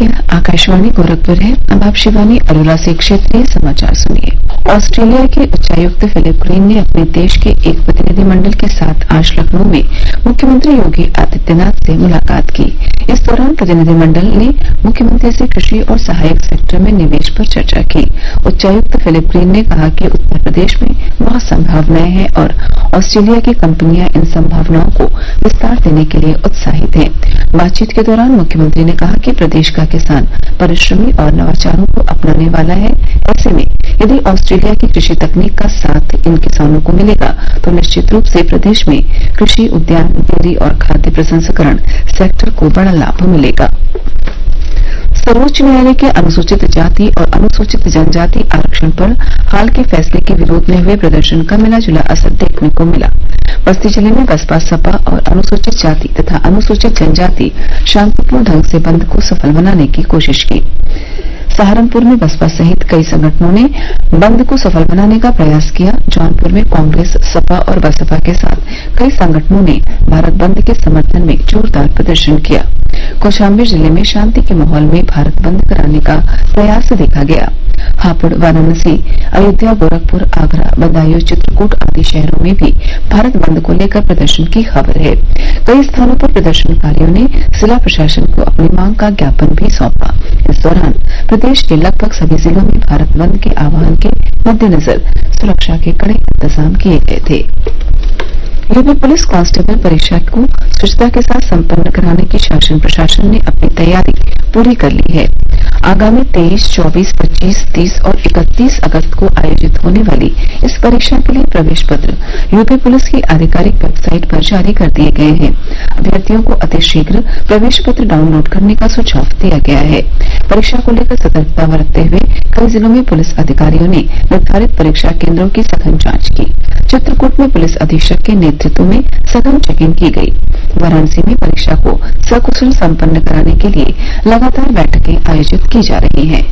आकाशवाणी गोरखपुर है। अब आप शिवानी अरोरा से क्षेत्रीय समाचार सुनिए। ऑस्ट्रेलिया के उच्चायुक्त फिलिप ग्रीन ने अपने देश के एक प्रतिनिधिमंडल के साथ आज लखनऊ में मुख्यमंत्री योगी आदित्यनाथ से मुलाकात की। इस दौरान प्रतिनिधिमंडल ने मुख्यमंत्री से कृषि और सहायक सेक्टर में निवेश पर चर्चा की। उच्चायुक्त फिलिप ग्रीन ने कहा कि उत्तर प्रदेश में बहुत संभावनाएं हैं और ऑस्ट्रेलिया की कंपनियां इन संभावनाओं को विस्तार देने के लिए उत्साहित हैं। बातचीत के दौरान मुख्यमंत्री ने कहा कि प्रदेश का किसान परिश्रमी और नवाचारों को अपनाने वाला है। ऐसे में यदि ऑस्ट्रेलिया की कृषि तकनीक का साथ इन किसानों को मिलेगा तो निश्चित रूप से प्रदेश में कृषि, उद्यान, डेयरी और खाद्य प्रसंस्करण सेक्टर को बड़ा लाभ मिलेगा। सर्वोच्च न्यायालय के अनुसूचित जाति और अनुसूचित जनजाति आरक्षण पर हाल के फैसले के विरोध में हुए प्रदर्शन का मिला जुला असर देखने को मिला। बस्ती जिले में बसपा, सपा और अनुसूचित जाति तथा अनुसूचित जनजाति शांतिपूर्ण ढंग से बंद को सफल बनाने की कोशिश की। सहारनपुर में बसपा सहित कई संगठनों ने बंद को सफल बनाने का प्रयास किया। जौनपुर में कांग्रेस, सपा और बसपा के साथ कई संगठनों ने भारत बंद के समर्थन में जोरदार प्रदर्शन किया। कौशाम्बी जिले में शांति के माहौल में भारत बंद कराने का प्रयास देखा गया। हापुड़, वाराणसी, अयोध्या, गोरखपुर, आगरा, बदायूं, चित्रकूट आदि शहरों में भी भारत बंद को लेकर प्रदर्शन की खबर है। कई स्थानों पर प्रदर्शनकारियों ने जिला प्रशासन को अपनी मांग का ज्ञापन भी सौंपा। इस दौरान प्रदेश के लगभग सभी जिलों में भारत बंद के आह्वान के मद्देनजर सुरक्षा के कड़े इंतजाम किए गए थे। यूपी पुलिस कांस्टेबल परीक्षा को स्वच्छता के साथ संपन्न कराने की शासन प्रशासन ने अपनी तैयारी पूरी कर ली है। आगामी 23, 24, 25, 30 और 31 अगस्त को आयोजित होने वाली इस परीक्षा के लिए प्रवेश पत्र यूपी पुलिस की आधिकारिक वेबसाइट पर जारी कर दिए गए हैं। अभ्यर्थियों को अतिशीघ्र प्रवेश पत्र डाउनलोड करने का सुझाव दिया गया है। परीक्षा को लेकर सतर्कता बरतते हुए कई जिलों में पुलिस अधिकारियों ने निर्धारित परीक्षा केंद्रों की सघन जांच की। चित्रकूट में पुलिस अधीक्षक के नेतृत्व में सघन चेकिंग की गई। वाराणसी में परीक्षा को सकुशल संपन्न कराने के लिए लगातार बैठकें आयोजित की जा रही हैं।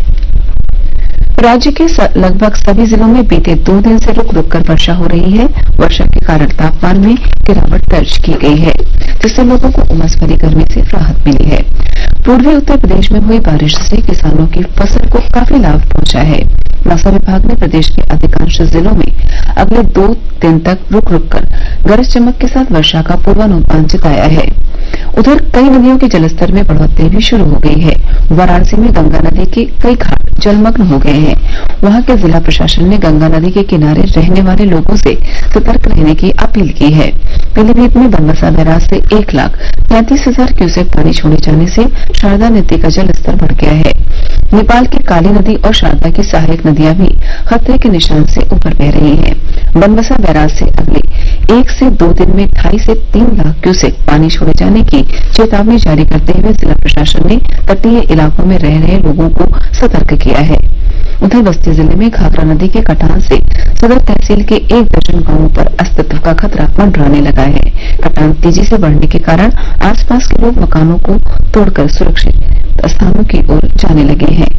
राज्य के लगभग सभी जिलों में बीते 2 दिन से रुक रुक कर वर्षा हो रही है। वर्षा के कारण तापमान में गिरावट दर्ज की गई है, जिससे लोगों को उमस भरी गर्मी से राहत मिली है। पूर्वी उत्तर प्रदेश में हुई बारिश से किसानों की फसल को काफी लाभ पहुंचा है। मौसम विभाग ने प्रदेश के अधिकांश जिलों में अगले 2 दिन तक रुक रुक कर गरज चमक के साथ वर्षा का पूर्वानुमान जताया है। उधर कई नदियों के जलस्तर में बढ़ोतरी भी शुरू हो गई है। वाराणसी में गंगा नदी के कई घाट जलमग्न हो गए हैं। वहां के जिला प्रशासन ने गंगा नदी के किनारे रहने वाले लोगों से सतर्क रहने की अपील की है। पीलीभीत में बनबसा बैराज से 1,33,000 क्यूसेक पानी छोड़े जाने से शारदा नदी का जलस्तर बढ़ गया है। नेपाल की काली नदी और शारदा की सहायक नदियां भी खतरे के निशान से ऊपर बह रही हैं। बनबसा बैराज से अगले 1 से 2 दिन में 2.5 से 3 लाख क्यूसेक पानी छोड़े जाने की चेतावनी जारी करते हुए जिला प्रशासन ने तटीय इलाकों में रह रहे लोगों को सतर्क किया है। उधर बस्ती जिले में घाघरा नदी के कटान से सदर तहसील के 1 दर्जन गांवों पर अस्तित्व का खतरा मंडराने लगा है। कटान तेजी से बढ़ने के कारण आसपास के लोग मकानों को तोड़कर सुरक्षित स्थानों की ओर जाने लगे हैं।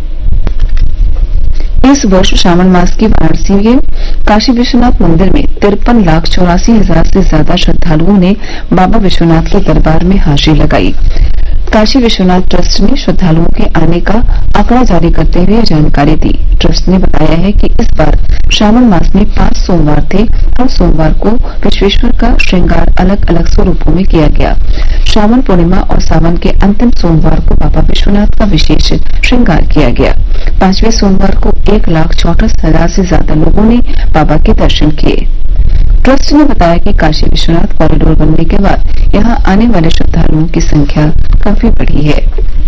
इस वर्ष श्रावण मास की वाराणसी के काशी विश्वनाथ मंदिर में 53,84,000 से ज्यादा श्रद्धालुओं ने बाबा विश्वनाथ के दरबार में हाजिरी लगाई। काशी विश्वनाथ ट्रस्ट ने श्रद्धालुओं के आने का आंकड़ा जारी करते हुए जानकारी दी। ट्रस्ट ने बताया है कि इस बार श्रावण मास में 5 सोमवार थे और सोमवार को विश्वेश्वर का श्रृंगार अलग अलग स्वरूपों में किया गया। श्रावण पूर्णिमा और सावन के अंतिम सोमवार को बाबा विश्वनाथ का विशेष श्रृंगार किया गया। 5वें सोमवार को 1,64,000 से ज्यादा लोगों ने बाबा के दर्शन किए। ट्रस्ट ने बताया कि काशी विश्वनाथ कॉरिडोर बनने के बाद यहां आने वाले श्रद्धालुओं की संख्या काफी बढ़ी है।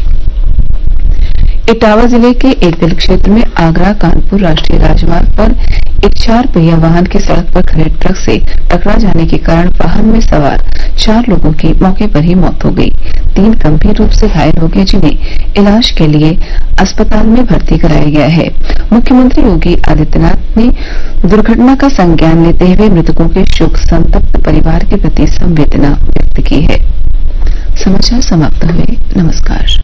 इटावा जिले के एरदिल क्षेत्र में आगरा कानपुर राष्ट्रीय राजमार्ग पर एक 4 पहिया वाहन की सड़क पर खड़े ट्रक से टकरा जाने के कारण वाहन में सवार 4 लोगों की मौके पर ही मौत हो गई। 3 गंभीर रूप से घायल हो गए, जिन्हें इलाज के लिए अस्पताल में भर्ती कराया गया है। मुख्यमंत्री योगी आदित्यनाथ ने दुर्घटना का संज्ञान लेते हुए मृतकों के शोक संतप्त परिवार के प्रति संवेदना व्यक्त की है। समाचार समाप्त हुए। नमस्कार।